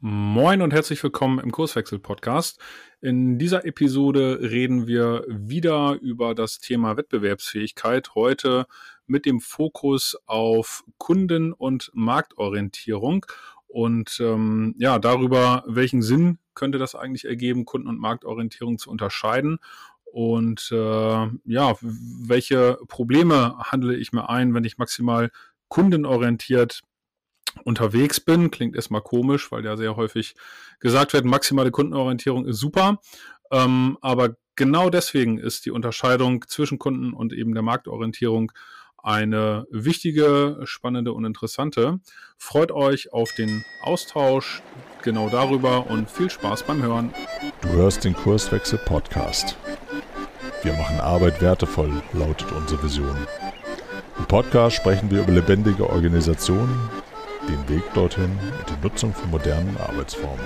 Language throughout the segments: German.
Moin und herzlich willkommen im Kurswechsel-Podcast. In dieser Episode reden wir wieder über das Thema Wettbewerbsfähigkeit, heute mit dem Fokus auf Kunden- und Marktorientierung und darüber, welchen Sinn könnte das eigentlich ergeben, Kunden- und Marktorientierung zu unterscheiden und welche Probleme handle ich mir ein, wenn ich maximal kundenorientiert unterwegs bin. Klingt erstmal komisch, weil ja sehr häufig gesagt wird, maximale Kundenorientierung ist super. Aber genau deswegen ist die Unterscheidung zwischen Kunden und eben der Marktorientierung eine wichtige, spannende und interessante. Freut euch auf den Austausch genau darüber und viel Spaß beim Hören. Du hörst den Kurswechsel-Podcast. Wir machen Arbeit wertevoll, lautet unsere Vision. Im Podcast sprechen wir über lebendige Organisationen, den Weg dorthin und die Nutzung von modernen Arbeitsformen.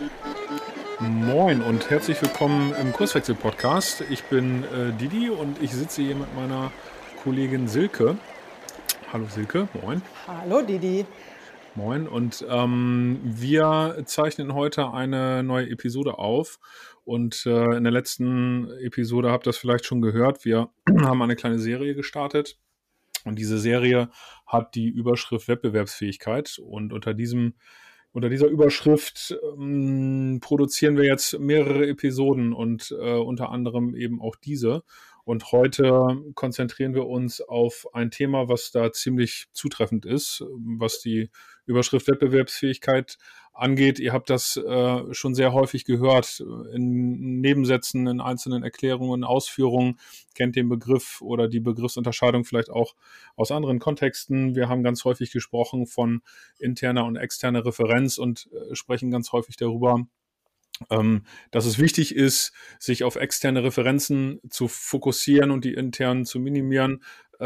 Moin und herzlich willkommen im Kurswechsel-Podcast. Ich bin Didi und ich sitze hier mit meiner Kollegin Silke. Hallo Silke, moin. Hallo Didi. Moin und wir zeichnen heute eine neue Episode auf und in der letzten Episode habt ihr das vielleicht schon gehört, wir haben eine kleine Serie gestartet und diese Serie hat die Überschrift Wettbewerbsfähigkeit und unter dieser Überschrift produzieren wir jetzt mehrere Episoden und unter anderem eben auch diese. Und heute konzentrieren wir uns auf ein Thema, was da ziemlich zutreffend ist, was die Überschrift Wettbewerbsfähigkeit angeht. Ihr habt das schon sehr häufig gehört in Nebensätzen, in einzelnen Erklärungen, Ausführungen, kennt den Begriff oder die Begriffsunterscheidung vielleicht auch aus anderen Kontexten. Wir haben ganz häufig gesprochen von interner und externer Referenz und sprechen ganz häufig darüber, dass es wichtig ist, sich auf externe Referenzen zu fokussieren und die internen zu minimieren,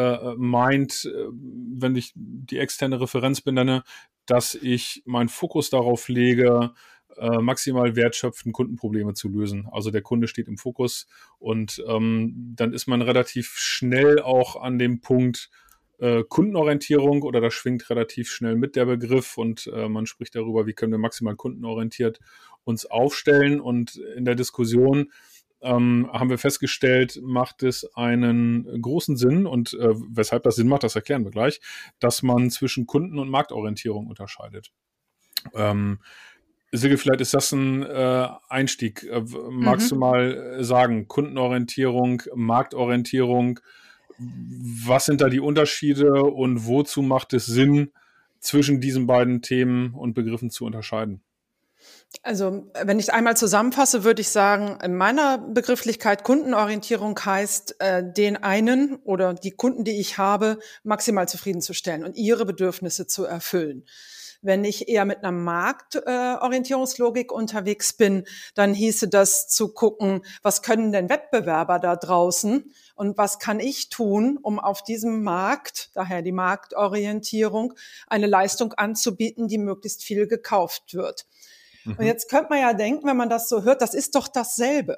wenn ich die externe Referenz benenne, dass ich meinen Fokus darauf lege, maximal wertschöpfend Kundenprobleme zu lösen. Also der Kunde steht im Fokus und dann ist man relativ schnell auch an dem Punkt Kundenorientierung oder das schwingt relativ schnell mit der Begriff und man spricht darüber, wie können wir maximal kundenorientiert uns aufstellen und in der Diskussion haben wir festgestellt, macht es einen großen Sinn und weshalb das Sinn macht, das erklären wir gleich, dass man zwischen Kunden- und Marktorientierung unterscheidet. Silke, vielleicht ist das ein Einstieg. Magst du mal sagen, Kundenorientierung, Marktorientierung, was sind da die Unterschiede und wozu macht es Sinn, zwischen diesen beiden Themen und Begriffen zu unterscheiden? Also wenn ich einmal zusammenfasse, würde ich sagen, in meiner Begrifflichkeit Kundenorientierung heißt, den einen oder die Kunden, die ich habe, maximal zufriedenzustellen und ihre Bedürfnisse zu erfüllen. Wenn ich eher mit einer Marktorientierungslogik unterwegs bin, dann hieße das zu gucken, was können denn Wettbewerber da draußen und was kann ich tun, um auf diesem Markt, daher die Marktorientierung, eine Leistung anzubieten, die möglichst viel gekauft wird. Und jetzt könnte man ja denken, wenn man das so hört, das ist doch dasselbe.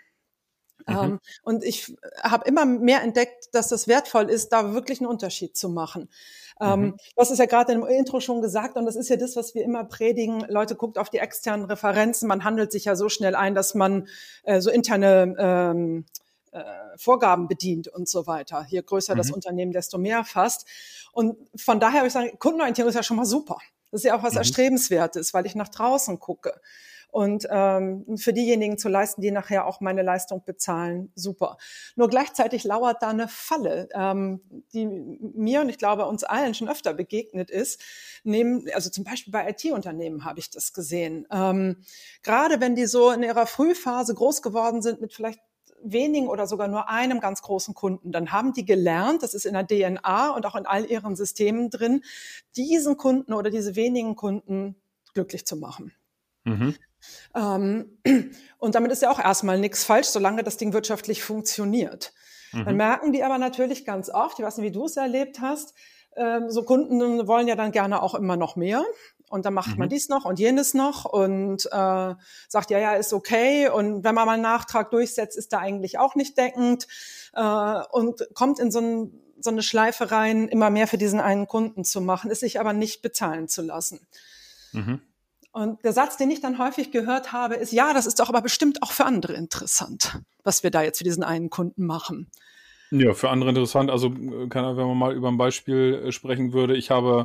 Und ich habe immer mehr entdeckt, dass es wertvoll ist, da wirklich einen Unterschied zu machen. Du hast es ja gerade im Intro schon gesagt, und das ist ja das, was wir immer predigen. Leute, guckt auf die externen Referenzen. Man handelt sich ja so schnell ein, dass man so interne Vorgaben bedient und so weiter. Je größer das Unternehmen, desto mehr fast. Und von daher würde ich sagen, Kundenorientierung ist ja schon mal super. Das ist ja auch was Erstrebenswertes, weil ich nach draußen gucke. Und für diejenigen zu leisten, die nachher auch meine Leistung bezahlen, super. Nur gleichzeitig lauert da eine Falle, die mir und ich glaube uns allen schon öfter begegnet ist. Also zum Beispiel bei IT-Unternehmen habe ich das gesehen. Gerade wenn die so in ihrer Frühphase groß geworden sind mit vielleicht wenigen oder sogar nur einem ganz großen Kunden, dann haben die gelernt, das ist in der DNA und auch in all ihren Systemen drin, diesen Kunden oder diese wenigen Kunden glücklich zu machen. Und damit ist ja auch erstmal nichts falsch, solange das Ding wirtschaftlich funktioniert. Dann merken die aber natürlich ganz oft, ich weiß nicht, wie du es erlebt hast, so Kunden wollen ja dann gerne auch immer noch mehr. Und dann macht man dies noch und jenes noch und sagt, ja, ist okay. Und wenn man mal einen Nachtrag durchsetzt, ist da eigentlich auch nicht deckend und kommt in so eine Schleife rein, immer mehr für diesen einen Kunden zu machen, es sich aber nicht bezahlen zu lassen. Und der Satz, den ich dann häufig gehört habe, ist, ja, das ist doch aber bestimmt auch für andere interessant, was wir da jetzt für diesen einen Kunden machen. Ja, für andere interessant. Also wenn man mal über ein Beispiel sprechen würde, ich habe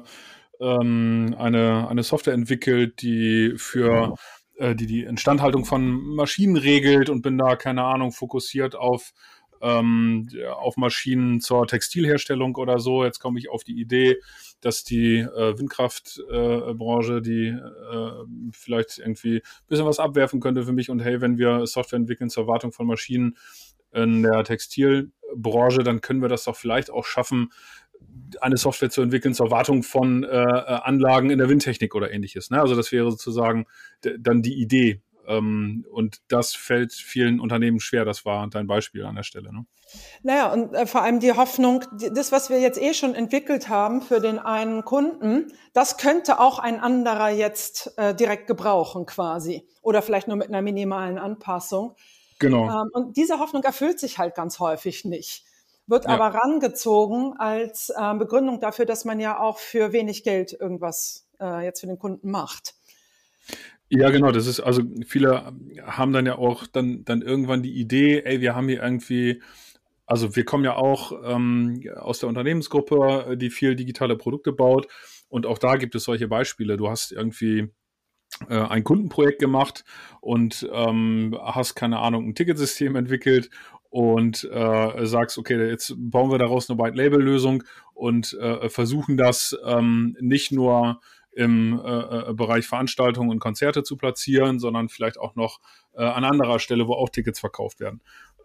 eine Software entwickelt, die für die Instandhaltung von Maschinen regelt und bin da, keine Ahnung, fokussiert auf Maschinen zur Textilherstellung oder so. Jetzt komme ich auf die Idee, dass die Windkraftbranche, die vielleicht irgendwie ein bisschen was abwerfen könnte für mich und hey, wenn wir Software entwickeln zur Wartung von Maschinen in der Textilbranche, dann können wir das doch vielleicht auch schaffen, eine Software zu entwickeln zur Wartung von Anlagen in der Windtechnik oder ähnliches. Ne? Also das wäre sozusagen dann die Idee. Und das fällt vielen Unternehmen schwer. Das war dein Beispiel an der Stelle. Ne? Naja, und vor allem die Hoffnung, das, was wir jetzt schon entwickelt haben für den einen Kunden, das könnte auch ein anderer jetzt direkt gebrauchen quasi. Oder vielleicht nur mit einer minimalen Anpassung. Genau. Und diese Hoffnung erfüllt sich halt ganz häufig nicht. Wird aber rangezogen als Begründung dafür, dass man ja auch für wenig Geld irgendwas jetzt für den Kunden macht. Ja, genau, das ist, also viele haben dann ja auch dann irgendwann die Idee, ey, wir haben hier irgendwie, also wir kommen ja auch aus der Unternehmensgruppe, die viel digitale Produkte baut und auch da gibt es solche Beispiele. Du hast irgendwie ein Kundenprojekt gemacht und hast, keine Ahnung, ein Ticketsystem entwickelt und sagst, okay, jetzt bauen wir daraus eine White-Label-Lösung und versuchen das nicht nur im Bereich Veranstaltungen und Konzerte zu platzieren, sondern vielleicht auch noch an anderer Stelle, wo auch Tickets verkauft werden.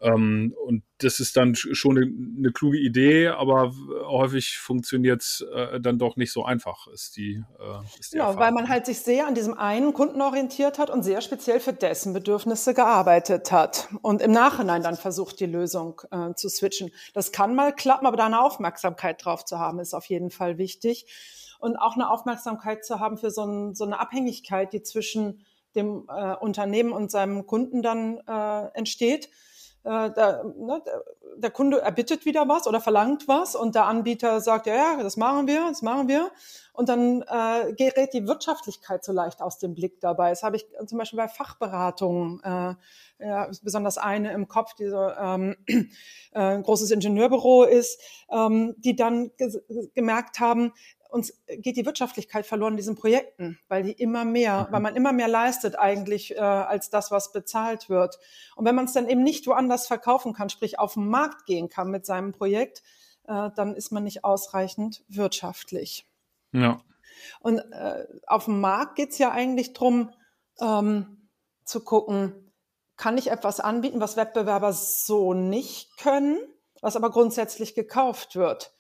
Und das ist dann schon eine kluge Idee, aber häufig funktioniert es dann doch nicht so einfach, ist die Genau, weil man halt sich sehr an diesem einen Kunden orientiert hat und sehr speziell für dessen Bedürfnisse gearbeitet hat und im Nachhinein dann versucht, die Lösung zu switchen. Das kann mal klappen, aber da eine Aufmerksamkeit drauf zu haben, ist auf jeden Fall wichtig. Und auch eine Aufmerksamkeit zu haben für so eine Abhängigkeit, die zwischen dem Unternehmen und seinem Kunden dann entsteht. Der Kunde erbittet wieder was oder verlangt was und der Anbieter sagt, ja, das machen wir. Und dann gerät die Wirtschaftlichkeit so leicht aus dem Blick dabei. Das habe ich zum Beispiel bei Fachberatungen, besonders eine im Kopf, die so ein großes Ingenieurbüro ist, die dann gemerkt haben, uns geht die Wirtschaftlichkeit verloren in diesen Projekten, weil man immer mehr leistet eigentlich als das, was bezahlt wird. Und wenn man es dann eben nicht woanders verkaufen kann, sprich auf den Markt gehen kann mit seinem Projekt, dann ist man nicht ausreichend wirtschaftlich. Ja. Und auf dem Markt geht es ja eigentlich drum, zu gucken, kann ich etwas anbieten, was Wettbewerber so nicht können, was aber grundsätzlich gekauft wird.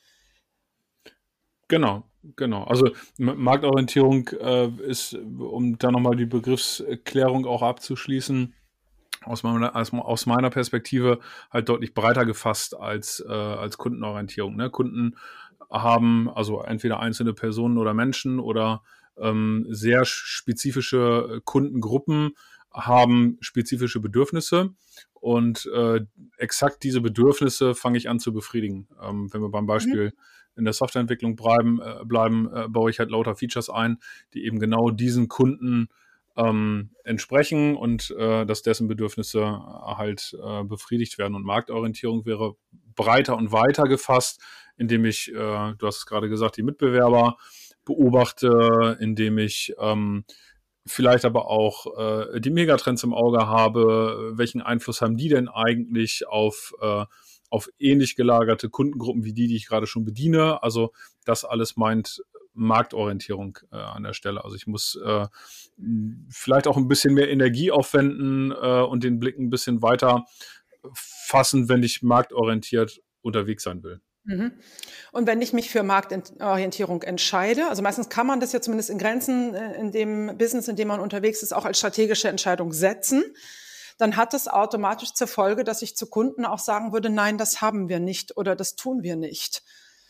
Genau. Also Marktorientierung ist, um da nochmal die Begriffsklärung auch abzuschließen, aus meiner Perspektive halt deutlich breiter gefasst als Kundenorientierung. Ne? Kunden haben also entweder einzelne Personen oder Menschen oder sehr spezifische Kundengruppen haben spezifische Bedürfnisse und exakt diese Bedürfnisse fange ich an zu befriedigen. Wenn wir beim Beispiel in der Softwareentwicklung bleiben, baue ich halt lauter Features ein, die eben genau diesen Kunden entsprechen und dass dessen Bedürfnisse halt befriedigt werden. Und Marktorientierung wäre breiter und weiter gefasst, indem ich, du hast es gerade gesagt, die Mitbewerber beobachte, indem ich vielleicht aber auch die Megatrends im Auge habe, welchen Einfluss haben die denn eigentlich auf ähnlich gelagerte Kundengruppen wie die ich gerade schon bediene. Also das alles meint Marktorientierung an der Stelle. Also ich muss vielleicht auch ein bisschen mehr Energie aufwenden und den Blick ein bisschen weiter fassen, wenn ich marktorientiert unterwegs sein will. Und wenn ich mich für Marktorientierung entscheide, also meistens kann man das ja zumindest in Grenzen in dem Business, in dem man unterwegs ist, auch als strategische Entscheidung setzen, dann hat es automatisch zur Folge, dass ich zu Kunden auch sagen würde, nein, das haben wir nicht oder das tun wir nicht,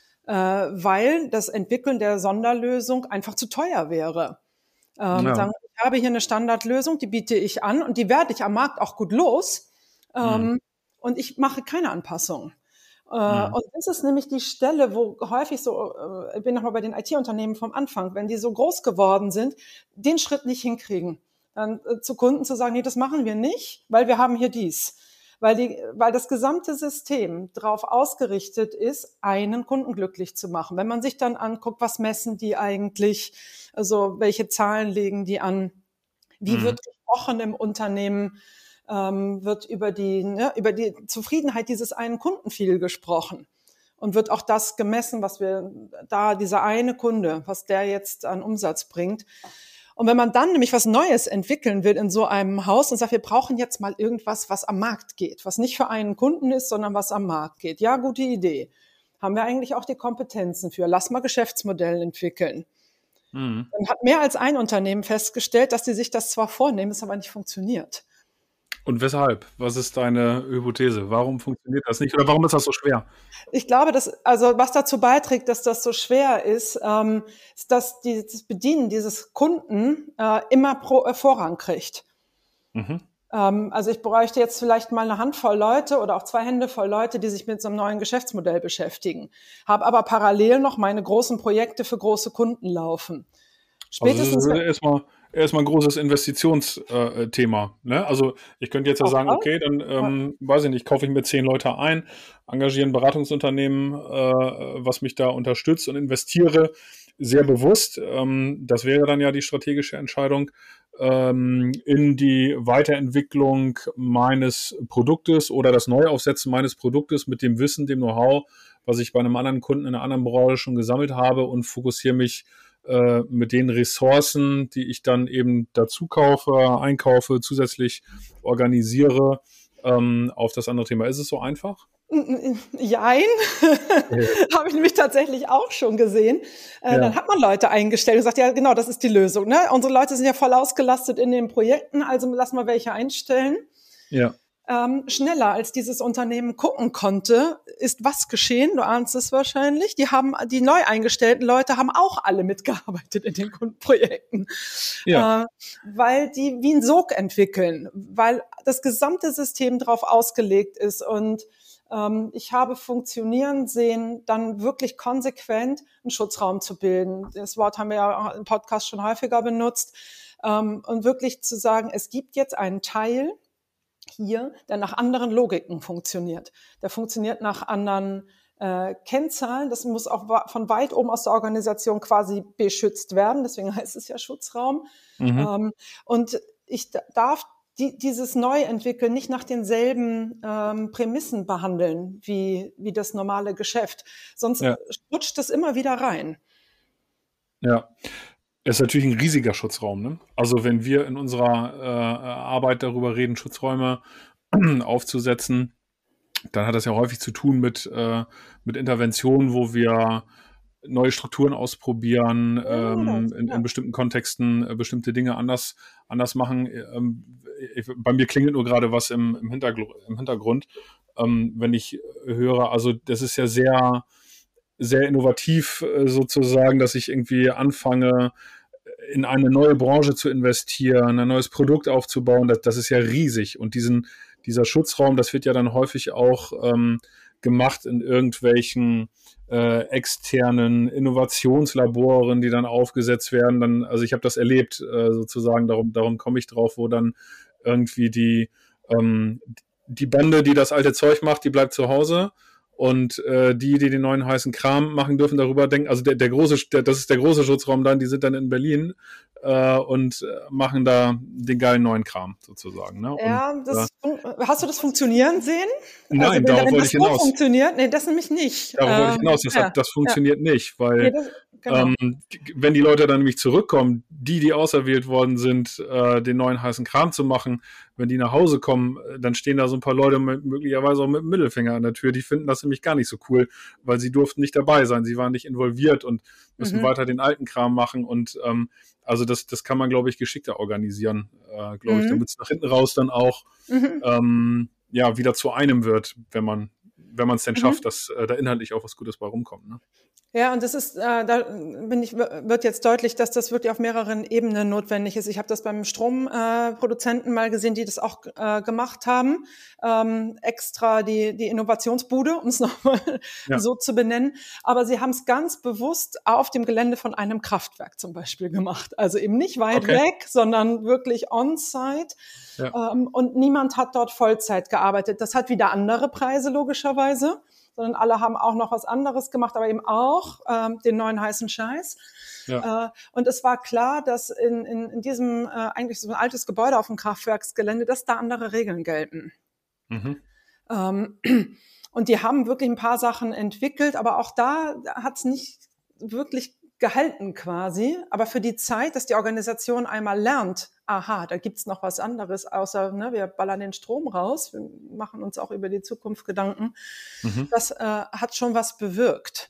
weil das Entwickeln der Sonderlösung einfach zu teuer wäre. Sagen, ich habe hier eine Standardlösung, die biete ich an und die werde ich am Markt auch gut los und ich mache keine Anpassung. Und das ist nämlich die Stelle, wo häufig so, ich bin nochmal bei den IT-Unternehmen vom Anfang, wenn die so groß geworden sind, den Schritt nicht hinkriegen, dann zu Kunden zu sagen, nee, das machen wir nicht, weil wir haben hier dies. Weil das gesamte System darauf ausgerichtet ist, einen Kunden glücklich zu machen. Wenn man sich dann anguckt, was messen die eigentlich, also welche Zahlen legen die an, wie wird gesprochen im Unternehmen, wird über die Zufriedenheit dieses einen Kunden viel gesprochen. Und wird auch das gemessen, was dieser eine Kunde, was der jetzt an Umsatz bringt. Und wenn man dann nämlich was Neues entwickeln will in so einem Haus und sagt, wir brauchen jetzt mal irgendwas, was am Markt geht, was nicht für einen Kunden ist, sondern was am Markt geht. Ja, gute Idee. Haben wir eigentlich auch die Kompetenzen für. Lass mal Geschäftsmodell entwickeln. Dann hat mehr als ein Unternehmen festgestellt, dass die sich das zwar vornehmen, es aber nicht funktioniert. Und weshalb? Was ist deine Hypothese? Warum funktioniert das nicht? Oder warum ist das so schwer? Ich glaube, was dazu beiträgt, dass das so schwer ist, ist, dass das Bedienen dieses Kunden immer Vorrang kriegt. Also ich bräuchte jetzt vielleicht mal eine Handvoll Leute oder auch 2 Hände voll Leute, die sich mit so einem neuen Geschäftsmodell beschäftigen. Habe aber parallel noch meine großen Projekte für große Kunden laufen. Spätestens also erstmal ein großes Investitionsthema. Ne? Also ich könnte jetzt ja sagen, okay, dann weiß ich nicht, kaufe ich mir 10 Leute ein, engagiere ein Beratungsunternehmen, was mich da unterstützt und investiere sehr bewusst. Das wäre dann ja die strategische Entscheidung in die Weiterentwicklung meines Produktes oder das Neuaufsetzen meines Produktes mit dem Wissen, dem Know-how, was ich bei einem anderen Kunden in einer anderen Branche schon gesammelt habe und fokussiere mich mit den Ressourcen, die ich dann eben dazu einkaufe, zusätzlich organisiere, auf das andere Thema. Ist es so einfach? Jein, habe ich nämlich tatsächlich auch schon gesehen. Dann hat man Leute eingestellt und gesagt, ja genau, das ist die Lösung. Ne? Unsere Leute sind ja voll ausgelastet in den Projekten, also lassen wir welche einstellen. Ja. Schneller als dieses Unternehmen gucken konnte, ist was geschehen? Du ahnst es wahrscheinlich. Die neu eingestellten Leute haben auch alle mitgearbeitet in den Kundenprojekten, weil die wie ein Sog entwickeln, weil das gesamte System darauf ausgelegt ist. Und ich habe funktionieren sehen, dann wirklich konsequent einen Schutzraum zu bilden. Das Wort haben wir ja im Podcast schon häufiger benutzt. Und wirklich zu sagen, es gibt jetzt einen Teil hier, der nach anderen Logiken funktioniert. Der funktioniert nach anderen Kennzahlen. Das muss auch von weit oben aus der Organisation quasi beschützt werden. Deswegen heißt es ja Schutzraum. Und ich darf dieses Neuentwickeln nicht nach denselben Prämissen behandeln wie das normale Geschäft. Sonst rutscht es immer wieder rein. Ja. Es ist natürlich ein riesiger Schutzraum. Ne? Also wenn wir in unserer Arbeit darüber reden, Schutzräume aufzusetzen, dann hat das ja häufig zu tun mit Interventionen, wo wir neue Strukturen ausprobieren, in bestimmten Kontexten bestimmte Dinge anders machen. Bei mir klingelt nur gerade was im Hintergrund, wenn ich höre, also das ist ja sehr sehr innovativ sozusagen, dass ich irgendwie anfange, in eine neue Branche zu investieren, ein neues Produkt aufzubauen. Das ist ja riesig. Und dieser Schutzraum, das wird ja dann häufig auch gemacht in irgendwelchen externen Innovationslaboren, die dann aufgesetzt werden. Also ich habe das erlebt sozusagen, darum komme ich drauf, wo dann irgendwie die Bande, die das alte Zeug macht, die bleibt zu Hause. Und die den neuen heißen Kram machen, dürfen darüber denken. Also das ist der große Schutzraum dann, die sind dann in Berlin und machen da den geilen neuen Kram sozusagen. Ne? Ja, und, hast du das funktionieren sehen? Nein, also, darauf wollte ich hinaus. Funktioniert? Nee, das nämlich nicht. Darauf wollte ich hinaus. Das funktioniert nicht, weil wenn die Leute dann nämlich zurückkommen, die auserwählt worden sind, den neuen heißen Kram zu machen, wenn die nach Hause kommen, dann stehen da so ein paar Leute möglicherweise auch mit dem Mittelfinger an der Tür. Die finden das nämlich gar nicht so cool, weil sie durften nicht dabei sein. Sie waren nicht involviert und müssen weiter den alten Kram machen. Und also das kann man, glaube ich, geschickter organisieren, glaube ich, damit es nach hinten raus dann auch wieder zu einem wird, wenn man wenn man es denn schafft, dass da inhaltlich auch was Gutes bei rumkommt. Ne? Ja, und das ist, wird jetzt deutlich, dass das wirklich auf mehreren Ebenen notwendig ist. Ich habe das beim Stromproduzenten mal gesehen, die das auch gemacht haben, extra die Innovationsbude, um es nochmal so zu benennen. Aber sie haben es ganz bewusst auf dem Gelände von einem Kraftwerk zum Beispiel gemacht. Also eben nicht weit weg, sondern wirklich on-site. Ja. Und niemand hat dort Vollzeit gearbeitet. Das hat wieder andere Preise logischerweise, sondern alle haben auch noch was anderes gemacht, aber eben auch den neuen heißen Scheiß. Ja. Und es war klar, dass in diesem eigentlich so ein altes Gebäude auf dem Kraftwerksgelände, dass da andere Regeln gelten. Mhm. Und die haben wirklich ein paar Sachen entwickelt, aber auch da hat es nicht wirklich gehalten quasi. Aber für die Zeit, dass die Organisation einmal lernt, aha, da gibt's noch was anderes, außer wir ballern den Strom raus, wir machen uns auch über die Zukunft Gedanken. Das hat schon was bewirkt.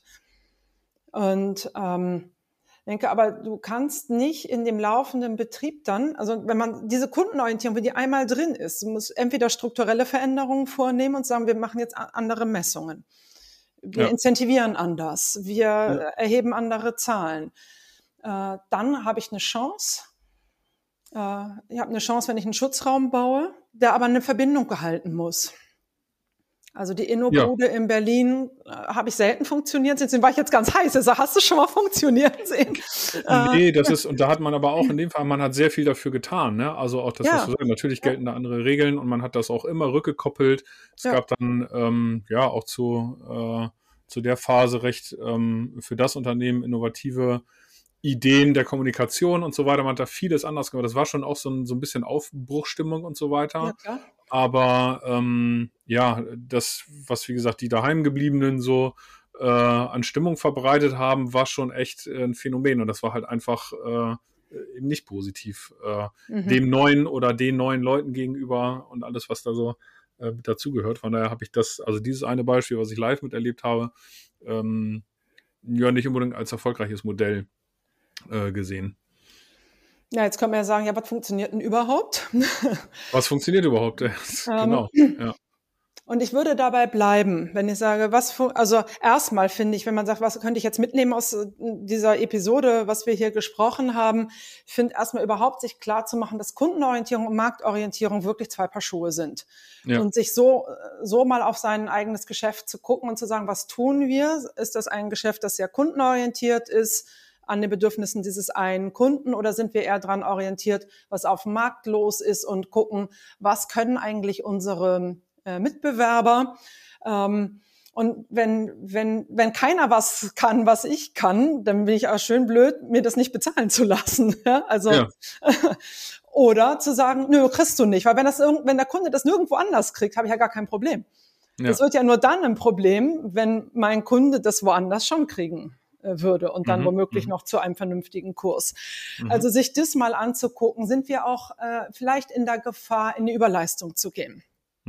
Und denke, aber du kannst nicht in dem laufenden Betrieb dann, also wenn man diese Kundenorientierung, wenn die einmal drin ist, du musst entweder strukturelle Veränderungen vornehmen und sagen, wir machen jetzt andere Messungen. Wir incentivieren anders, wir erheben andere Zahlen. Dann habe ich eine Chance. Ich habe eine Chance, wenn ich einen Schutzraum baue, der aber eine Verbindung gehalten muss. Also die Innobude in Berlin habe ich selten funktioniert sehen. Deswegen war ich jetzt ganz heiß. Also hast du schon mal funktioniert sehen? Nee, das ist, und da hat man aber auch in dem Fall, man hat sehr viel dafür getan. Ne? Also auch das, was du sagst, natürlich gelten da andere Regeln und man hat das auch immer rückgekoppelt. Es gab dann auch zu der Phase recht für das Unternehmen innovative Ideen der Kommunikation und so weiter. Man hat da vieles anders gemacht. Das war schon auch so ein bisschen Aufbruchstimmung und so weiter. Ja, klar. Aber das, was wie gesagt die Daheimgebliebenen so an Stimmung verbreitet haben, war schon echt ein Phänomen. Und das war halt einfach eben nicht positiv dem neuen oder den neuen Leuten gegenüber und alles, was da so dazugehört. Von daher habe ich dieses eine Beispiel, was ich live miterlebt habe, nicht unbedingt als erfolgreiches Modell gesehen. Ja, jetzt können wir ja sagen, was funktioniert denn überhaupt? Was funktioniert überhaupt? Genau. Ja. Und ich würde dabei bleiben, wenn ich sage, also erstmal finde ich, wenn man sagt, was könnte ich jetzt mitnehmen aus dieser Episode, was wir hier gesprochen haben, finde erstmal überhaupt sich klar zu machen, dass Kundenorientierung und Marktorientierung wirklich zwei Paar Schuhe sind. Ja. Und sich so mal auf sein eigenes Geschäft zu gucken und zu sagen, was tun wir? Ist das ein Geschäft, das sehr kundenorientiert ist, an den Bedürfnissen dieses einen Kunden, oder sind wir eher dran orientiert, was auf dem Markt los ist und gucken, was können eigentlich unsere Mitbewerber? Und wenn keiner was kann, was ich kann, dann bin ich auch schön blöd, mir das nicht bezahlen zu lassen. Ja? Also oder zu sagen, nö, kriegst du nicht, weil wenn der Kunde das nirgendwo anders kriegt, habe ich ja gar kein Problem. Das wird ja nur dann ein Problem, wenn mein Kunde das woanders schon kriegen würde und dann womöglich noch zu einem vernünftigen Kurs. Also sich das mal anzugucken, sind wir auch vielleicht in der Gefahr, in die Überleistung zu gehen.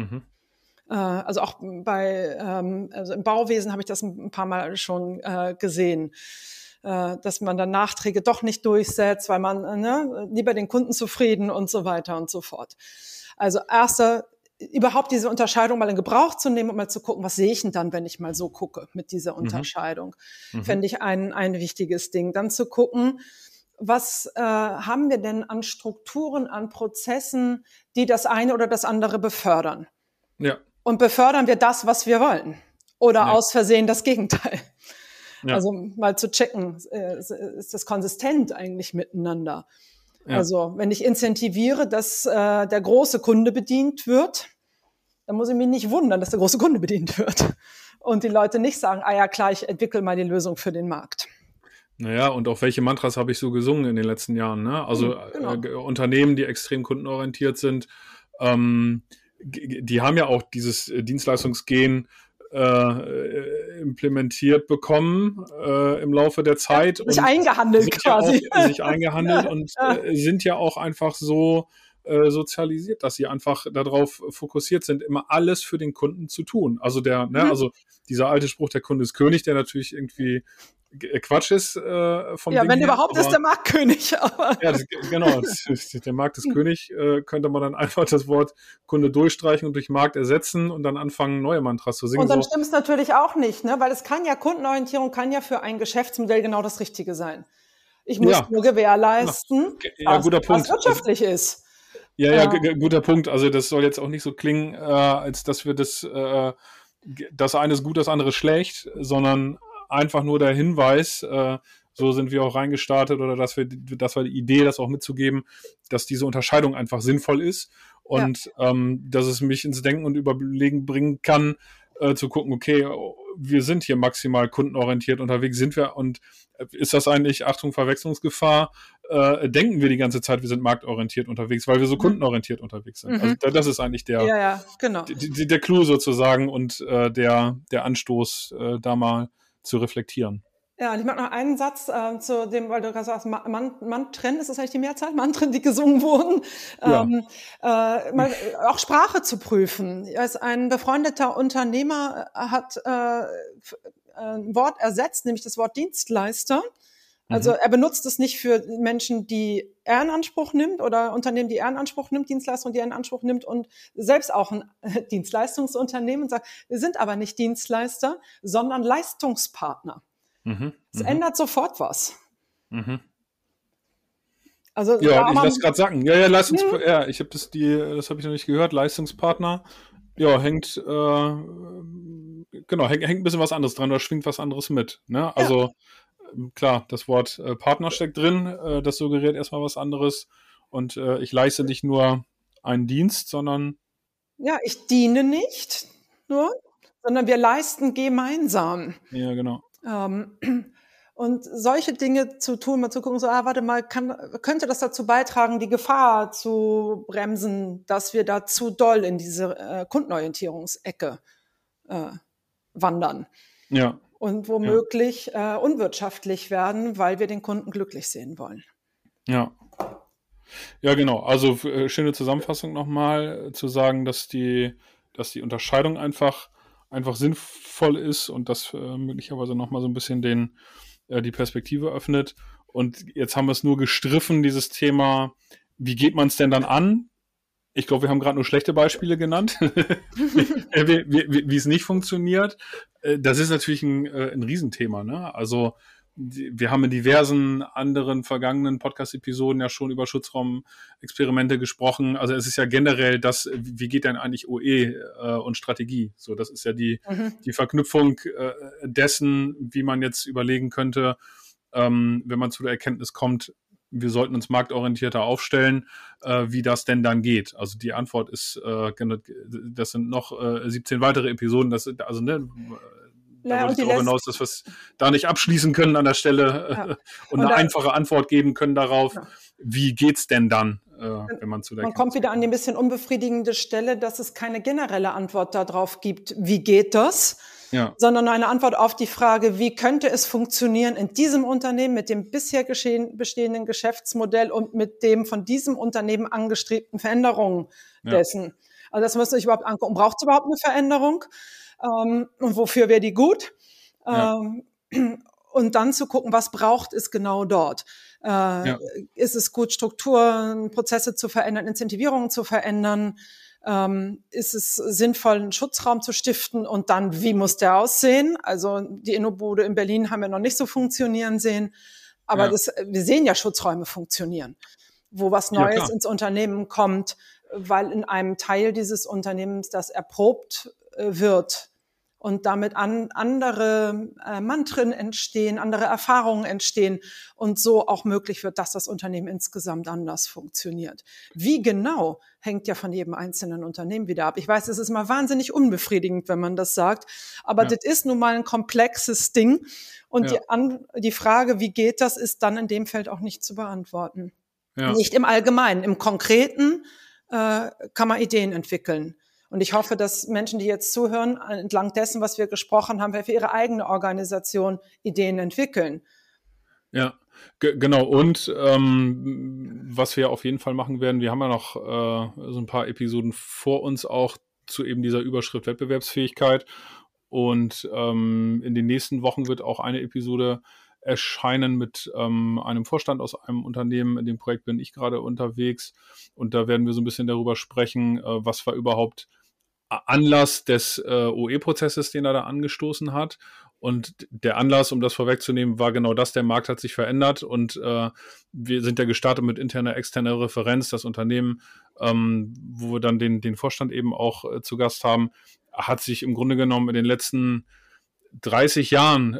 Also auch also im Bauwesen habe ich das ein paar Mal schon gesehen, dass man dann Nachträge doch nicht durchsetzt, weil man lieber den Kunden zufrieden und so weiter und so fort. Also überhaupt diese Unterscheidung mal in Gebrauch zu nehmen und mal zu gucken, was sehe ich denn dann, wenn ich mal so gucke mit dieser Unterscheidung, fände ich ein wichtiges Ding. Dann zu gucken, was haben wir denn an Strukturen, an Prozessen, die das eine oder das andere befördern? Ja. Und befördern wir das, was wir wollen? Oder aus Versehen das Gegenteil? Ja. Also mal zu checken, ist das konsistent eigentlich miteinander? Ja. Also wenn ich incentiviere, dass der große Kunde bedient wird, dann muss ich mich nicht wundern, dass der große Kunde bedient wird. Und die Leute nicht sagen, ja klar, ich entwickle mal die Lösung für den Markt. Naja, und auch welche Mantras habe ich so gesungen in den letzten Jahren? Ne? Also Unternehmen, die extrem kundenorientiert sind, die haben ja auch dieses Dienstleistungsgen implementiert bekommen im Laufe der Zeit. Sich eingehandelt quasi. Sich eingehandelt und sind ja auch einfach so sozialisiert, dass sie einfach darauf fokussiert sind, immer alles für den Kunden zu tun. Also also dieser alte Spruch, der Kunde ist König, der natürlich irgendwie Quatsch ist vom Ja, Ding wenn her, überhaupt ist der Marktkönig. Aber ja, genau, der Markt ist König, könnte man dann einfach das Wort Kunde durchstreichen und durch Markt ersetzen und dann anfangen, neue Mantras zu singen. und dann stimmt es natürlich auch nicht, ne? Weil es kann ja, Kundenorientierung kann ja für ein Geschäftsmodell genau das Richtige sein. Ich muss nur gewährleisten, guter Punkt. was wirtschaftlich ist. Ja, guter Punkt. Also das soll jetzt auch nicht so klingen, als dass wir das eine ist gut, das andere schlecht, sondern einfach nur der Hinweis, so sind wir auch reingestartet, oder das war die Idee, das auch mitzugeben, dass diese Unterscheidung einfach sinnvoll ist und dass es mich ins Denken und Überlegen bringen kann, zu gucken, okay, wir sind hier maximal kundenorientiert unterwegs, sind wir, und ist das eigentlich, Achtung, Verwechslungsgefahr, denken wir die ganze Zeit, wir sind marktorientiert unterwegs, weil wir so kundenorientiert unterwegs sind. Also das ist eigentlich Genau. der Clou sozusagen und der Anstoß, da mal zu reflektieren. Ja, und ich mag noch einen Satz zu dem, weil du gerade sagst, Mantren, ist das eigentlich die Mehrzahl? Mantren, die gesungen wurden. Ja. Mal auch Sprache zu prüfen. Als ein befreundeter Unternehmer hat ein Wort ersetzt, nämlich das Wort Dienstleister. Also er benutzt es nicht für Menschen, die er in Anspruch nimmt, oder Unternehmen, die er in Anspruch nimmt, Dienstleistungen, die er in Anspruch nimmt, und selbst auch ein Dienstleistungsunternehmen, und sagt, wir sind aber nicht Dienstleister, sondern Leistungspartner. Es ändert sofort was. Also, ja, ich lasse gerade sagen. Ja, Leistungspartner. Ich habe das habe ich noch nicht gehört. Leistungspartner. Ja, hängt ein bisschen was anderes dran, da schwingt was anderes mit. Ne? Also klar, das Wort Partner steckt drin, das suggeriert erstmal was anderes. Und ich leiste nicht nur einen Dienst, sondern ja, ich diene nicht nur, sondern wir leisten gemeinsam. Ja, genau. Und solche Dinge zu tun, mal zu gucken, so, warte mal, könnte das dazu beitragen, die Gefahr zu bremsen, dass wir da zu doll in diese Kundenorientierungsecke wandern. Ja. Und womöglich unwirtschaftlich werden, weil wir den Kunden glücklich sehen wollen. Ja. Ja, genau. Also schöne Zusammenfassung nochmal, zu sagen, dass die Unterscheidung einfach sinnvoll ist und das möglicherweise nochmal so ein bisschen die Perspektive öffnet. Und jetzt haben wir es nur gestriffen, dieses Thema, wie geht man es denn dann an? Ich glaube, wir haben gerade nur schlechte Beispiele genannt, wie es nicht funktioniert. Das ist natürlich ein Riesenthema, ne? Also wir haben in diversen anderen vergangenen Podcast-Episoden ja schon über Schutzraumexperimente gesprochen. Also es ist ja generell das, wie geht denn eigentlich OE und Strategie? So, das ist ja die Verknüpfung dessen, wie man jetzt überlegen könnte, wenn man zu der Erkenntnis kommt, wir sollten uns marktorientierter aufstellen, wie das denn dann geht. Also die Antwort ist, das sind noch 17 weitere Episoden, da wollte ich auch hinaus, dass wir es da nicht abschließen können an der Stelle und eine einfache Antwort geben können darauf, wie geht's denn dann, wenn man zu der Man kommt wieder an die ein bisschen unbefriedigende Stelle, dass es keine generelle Antwort darauf gibt, wie geht das, sondern eine Antwort auf die Frage, wie könnte es funktionieren in diesem Unternehmen mit dem bisher bestehenden Geschäftsmodell und mit dem von diesem Unternehmen angestrebten Veränderungen dessen. Also das müsst ihr euch überhaupt angucken. Braucht es überhaupt eine Veränderung? Und wofür wäre die gut? Und dann zu gucken, was braucht es genau dort? Ist es gut, Strukturen, Prozesse zu verändern, Incentivierungen zu verändern? Ist es sinnvoll, einen Schutzraum zu stiften? Und dann, wie muss der aussehen? Also die Innobude in Berlin haben wir noch nicht so funktionieren sehen. Aber wir sehen ja, Schutzräume funktionieren, wo was Neues ins Unternehmen kommt, weil in einem Teil dieses Unternehmens das erprobt wird und damit andere Mantren entstehen, andere Erfahrungen entstehen und so auch möglich wird, dass das Unternehmen insgesamt anders funktioniert. Wie genau, hängt ja von jedem einzelnen Unternehmen wieder ab. Ich weiß, es ist mal wahnsinnig unbefriedigend, wenn man das sagt, aber das ist nun mal ein komplexes Ding und die Frage, wie geht das, ist dann in dem Feld auch nicht zu beantworten. Nicht im Allgemeinen, im Konkreten kann man Ideen entwickeln. Und ich hoffe, dass Menschen, die jetzt zuhören, entlang dessen, was wir gesprochen haben, für ihre eigene Organisation Ideen entwickeln. Ja, Genau, und was wir auf jeden Fall machen werden, wir haben ja noch so ein paar Episoden vor uns auch zu eben dieser Überschrift Wettbewerbsfähigkeit. Und in den nächsten Wochen wird auch eine Episode erscheinen mit einem Vorstand aus einem Unternehmen. In dem Projekt bin ich gerade unterwegs. Und da werden wir so ein bisschen darüber sprechen, was war überhaupt Anlass des OE-Prozesses, den er da angestoßen hat. Und der Anlass, um das vorwegzunehmen, war genau das, der Markt hat sich verändert und wir sind ja gestartet mit interner, externer Referenz. Das Unternehmen, wo wir dann den Vorstand eben auch zu Gast haben, hat sich im Grunde genommen in den letzten 30 Jahren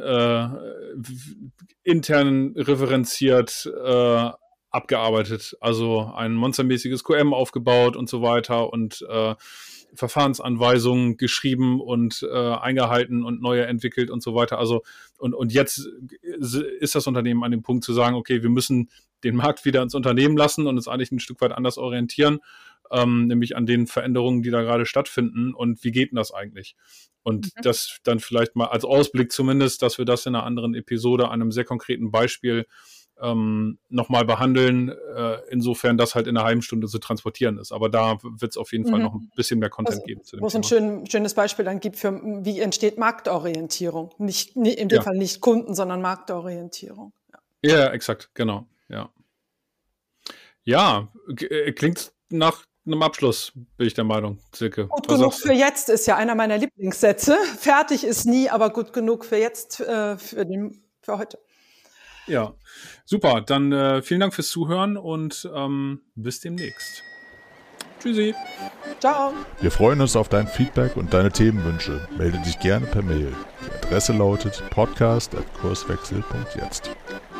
intern referenziert abgearbeitet. Also ein monstermäßiges QM aufgebaut und so weiter und Verfahrensanweisungen geschrieben und eingehalten und neue entwickelt und so weiter. Also und jetzt ist das Unternehmen an dem Punkt zu sagen, okay, wir müssen den Markt wieder ins Unternehmen lassen und uns eigentlich ein Stück weit anders orientieren, nämlich an den Veränderungen, die da gerade stattfinden und wie geht denn das eigentlich? Und das dann vielleicht mal als Ausblick zumindest, dass wir das in einer anderen Episode, einem sehr konkreten Beispiel nochmal behandeln, insofern das halt in einer halben Stunde zu transportieren ist. Aber da wird es auf jeden Fall noch ein bisschen mehr Content geben zu dem Thema. Wo es ein schönes Beispiel dann gibt für, wie entsteht Marktorientierung. Nicht in dem Fall nicht Kunden, sondern Marktorientierung. Ja, exakt, genau. Ja, klingt nach einem Abschluss, bin ich der Meinung, Silke. Gut genug für jetzt ist ja einer meiner Lieblingssätze. Fertig ist nie, aber gut genug für jetzt, für heute. Ja, super. Dann vielen Dank fürs Zuhören und bis demnächst. Tschüssi. Ciao. Wir freuen uns auf dein Feedback und deine Themenwünsche. Melde dich gerne per Mail. Die Adresse lautet podcast@kurswechsel.jetzt.